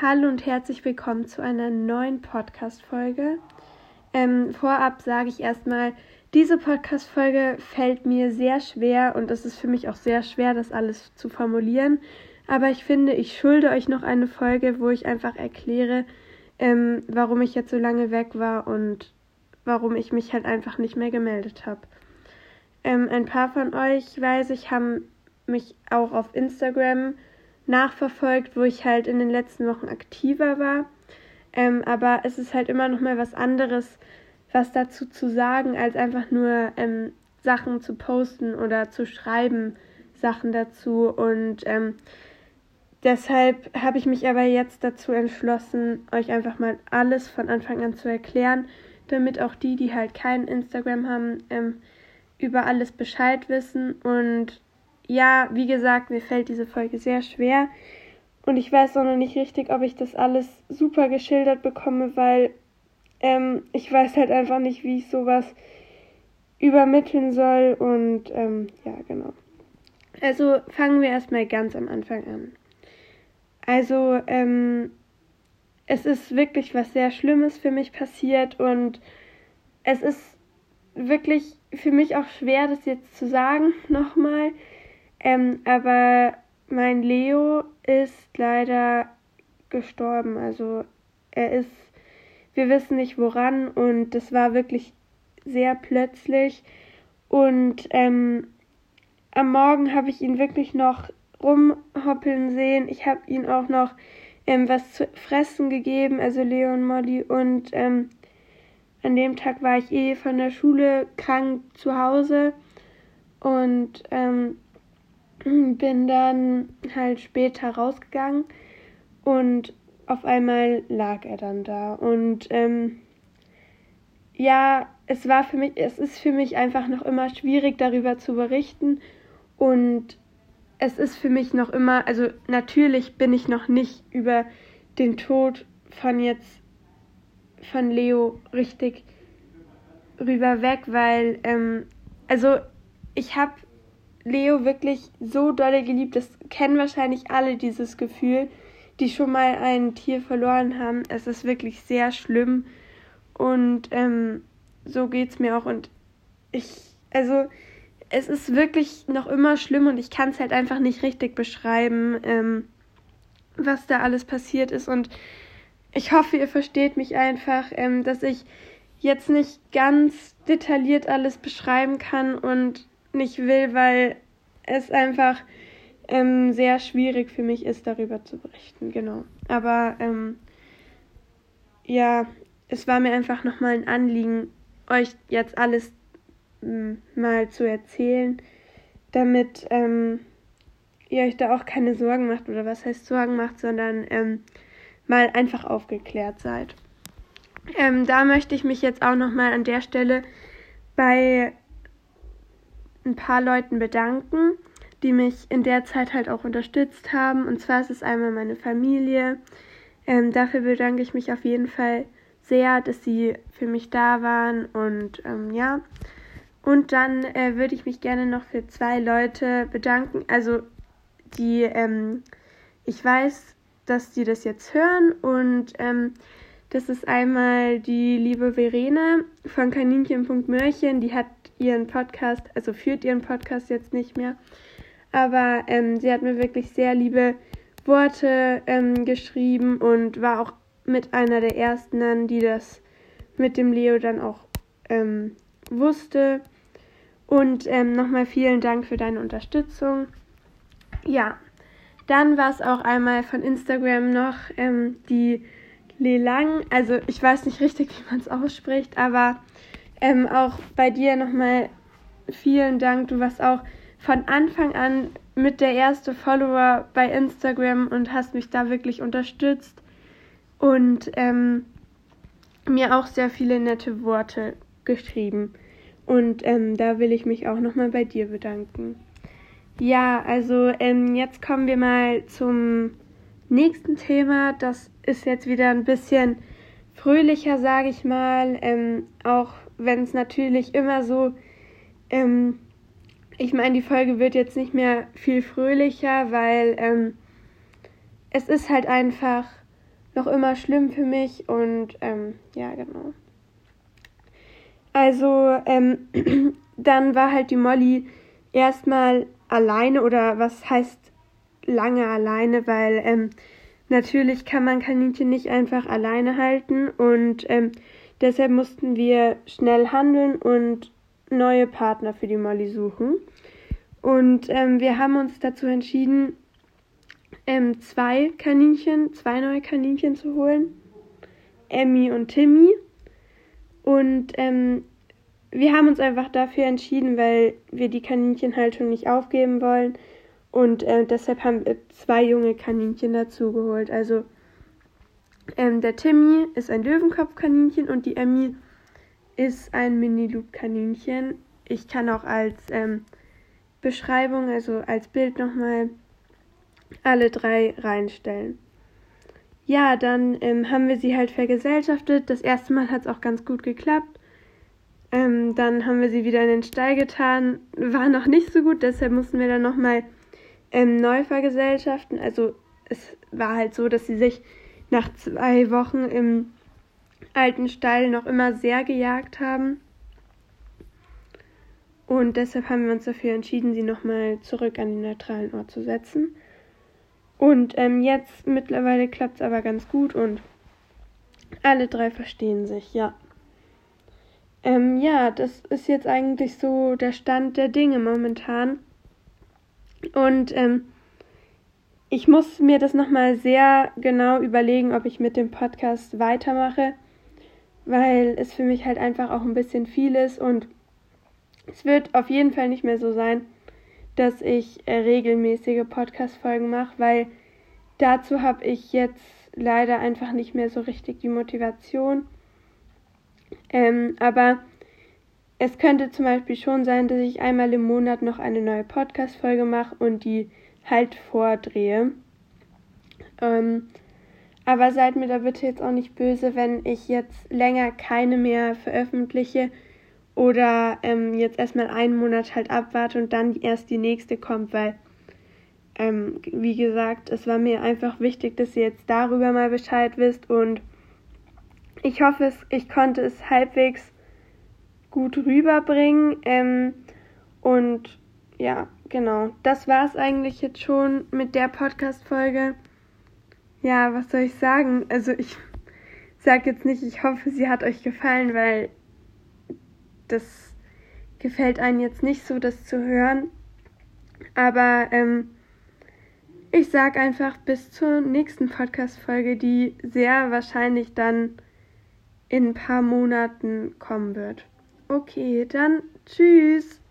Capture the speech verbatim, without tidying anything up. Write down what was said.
Hallo und herzlich willkommen zu einer neuen Podcast-Folge. Ähm, vorab sage ich erstmal, diese Podcast-Folge fällt mir sehr schwer und es ist für mich auch sehr schwer, das alles zu formulieren. Aber ich finde, ich schulde euch noch eine Folge, wo ich einfach erkläre, ähm, warum ich jetzt so lange weg war und warum ich mich halt einfach nicht mehr gemeldet habe. Ähm, ein paar von euch, weiß ich, haben mich auch auf Instagram nachverfolgt, wo ich halt in den letzten Wochen aktiver war. Ähm, aber es ist halt immer noch mal was anderes, was dazu zu sagen, als einfach nur ähm, Sachen zu posten oder zu schreiben, Sachen dazu. Und ähm, deshalb habe ich mich aber jetzt dazu entschlossen, euch einfach mal alles von Anfang an zu erklären, damit auch die, die halt kein Instagram haben, ähm, über alles Bescheid wissen. Und ja, wie gesagt, mir fällt diese Folge sehr schwer und ich weiß auch noch nicht richtig, ob ich das alles super geschildert bekomme, weil ähm, ich weiß halt einfach nicht, wie ich sowas übermitteln soll und ähm, ja, genau. Also fangen wir erstmal ganz am Anfang an. Also ähm, es ist wirklich was sehr Schlimmes für mich passiert und es ist wirklich für mich auch schwer, das jetzt zu sagen nochmal. Ähm, aber mein Leo ist leider gestorben. Also er ist, wir wissen nicht woran und das war wirklich sehr plötzlich. Und ähm, am Morgen habe ich ihn wirklich noch rumhoppeln sehen. Ich habe ihm auch noch ähm, was zu fressen gegeben, also Leo und Molly. Und ähm, an dem Tag war ich eh von der Schule krank zu Hause und ähm, bin dann halt später rausgegangen und auf einmal lag er dann da. Und ähm, ja, es war für mich, es ist für mich einfach noch immer schwierig, darüber zu berichten. Und es ist für mich noch immer, also natürlich bin ich noch nicht über den Tod von jetzt, von Leo richtig rüber weg, weil, ähm, also ich habe Leo wirklich so dolle geliebt, das kennen wahrscheinlich alle dieses Gefühl, die schon mal ein Tier verloren haben. Es ist wirklich sehr schlimm und ähm, so geht's mir auch und ich, also es ist wirklich noch immer schlimm und ich kann es halt einfach nicht richtig beschreiben, ähm, was da alles passiert ist und ich hoffe, ihr versteht mich einfach, ähm, dass ich jetzt nicht ganz detailliert alles beschreiben kann und nicht will, weil es einfach ähm, sehr schwierig für mich ist, darüber zu berichten, genau. Aber ähm, ja, es war mir einfach nochmal ein Anliegen, euch jetzt alles m, mal zu erzählen, damit ähm, ihr euch da auch keine Sorgen macht, oder was heißt Sorgen macht, sondern ähm, mal einfach aufgeklärt seid. Ähm, da möchte ich mich jetzt auch nochmal an der Stelle bei ein paar Leuten bedanken, die mich in der Zeit halt auch unterstützt haben. Und zwar ist es einmal meine Familie. Ähm, dafür bedanke ich mich auf jeden Fall sehr, dass sie für mich da waren. Und ähm, ja, und dann äh, würde ich mich gerne noch für zwei Leute bedanken. Also die, ähm, ich weiß, dass die das jetzt hören und ähm, das ist einmal die liebe Verena von Kaninchen Punkt Mörchen, die hat ihren Podcast, also führt ihren Podcast jetzt nicht mehr, aber ähm, sie hat mir wirklich sehr liebe Worte ähm, geschrieben und war auch mit einer der ersten dann, die das mit dem Leo dann auch ähm, wusste. Und ähm, nochmal vielen Dank für deine Unterstützung. Ja, dann war es auch einmal von Instagram noch ähm, die Lelang, also ich weiß nicht richtig, wie man es ausspricht, aber ähm, auch bei dir nochmal vielen Dank. Du warst auch von Anfang an mit der erste Follower bei Instagram und hast mich da wirklich unterstützt und ähm, mir auch sehr viele nette Worte geschrieben. Und ähm, da will ich mich auch nochmal bei dir bedanken. Ja, also ähm, jetzt kommen wir mal zum nächsten Thema. Das ist jetzt wieder ein bisschen fröhlicher, sage ich mal, ähm, auch wenn es natürlich immer so, ähm, ich meine, die Folge wird jetzt nicht mehr viel fröhlicher, weil ähm, es ist halt einfach noch immer schlimm für mich und ähm, ja, genau. Also ähm, dann war halt die Molly erstmal alleine oder was heißt lange alleine, weil ähm, natürlich kann man Kaninchen nicht einfach alleine halten und ähm, deshalb mussten wir schnell handeln und neue Partner für die Molly suchen. Und ähm, wir haben uns dazu entschieden, ähm, zwei Kaninchen, zwei neue Kaninchen zu holen. Emmy und Timmy. Und ähm, wir haben uns einfach dafür entschieden, weil wir die Kaninchenhaltung nicht aufgeben wollen. Und äh, deshalb haben wir zwei junge Kaninchen dazu geholt. Also ähm, der Timmy ist ein Löwenkopfkaninchen und die Emmy ist ein Mini-Loop-Kaninchen. Ich kann auch als ähm, Beschreibung, also als Bild nochmal alle drei reinstellen. Ja, dann ähm, haben wir sie halt vergesellschaftet. Das erste Mal hat es auch ganz gut geklappt. Ähm, dann haben wir sie wieder in den Stall getan. War noch nicht so gut, deshalb mussten wir dann nochmal ähm, neu vergesellschaften. Also es war halt so, dass sie sich nach zwei Wochen im alten Stall noch immer sehr gejagt haben. Und deshalb haben wir uns dafür entschieden, sie nochmal zurück an den neutralen Ort zu setzen. Und ähm, jetzt mittlerweile klappt es aber ganz gut und alle drei verstehen sich, ja. Ähm, ja, das ist jetzt eigentlich so der Stand der Dinge momentan. Und ähm, ich muss mir das nochmal sehr genau überlegen, ob ich mit dem Podcast weitermache, weil es für mich halt einfach auch ein bisschen viel ist und es wird auf jeden Fall nicht mehr so sein, dass ich äh, regelmäßige Podcast-Folgen mache, weil dazu habe ich jetzt leider einfach nicht mehr so richtig die Motivation. Ähm, aber es könnte zum Beispiel schon sein, dass ich einmal im Monat noch eine neue Podcast-Folge mache und die halt vordrehe. Ähm, aber seid mir da bitte jetzt auch nicht böse, wenn ich jetzt länger keine mehr veröffentliche oder ähm, jetzt erstmal einen Monat halt abwarte und dann erst die nächste kommt, weil, ähm, wie gesagt, es war mir einfach wichtig, dass ihr jetzt darüber mal Bescheid wisst und ich hoffe, es, ich konnte es halbwegs gut rüberbringen ähm, und ja, genau, das war es eigentlich jetzt schon mit der Podcast-Folge. Ja, was soll ich sagen? Also ich sage jetzt nicht, ich hoffe, sie hat euch gefallen, weil das gefällt einem jetzt nicht so, das zu hören. Aber ähm, ich sage einfach bis zur nächsten Podcast-Folge, die sehr wahrscheinlich dann in ein paar Monaten kommen wird. Okay, dann tschüss!